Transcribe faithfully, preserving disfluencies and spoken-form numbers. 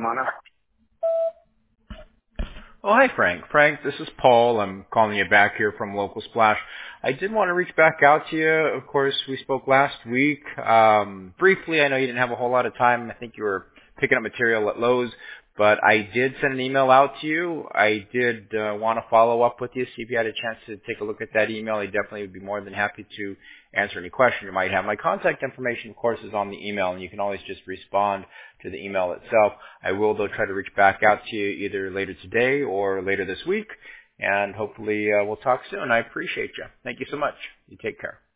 on up. Oh, hi, Frank. Frank, this is Paul. I'm calling you back here from Local Splash. I did want to reach back out to you. Of course, we spoke last week. Um, briefly, I know you didn't have a whole lot of time. I think you were picking up material at Lowe's. But I did send an email out to you. I did uh, want to follow up with you, see if you had a chance to take a look at that email. I definitely would be more than happy to answer any question you might have. My contact information, of course, is on the email, and you can always just respond to the email itself. I will, though, try to reach back out to you either later today or later this week, and hopefully uh, we'll talk soon. I appreciate you. Thank you so much. You take care.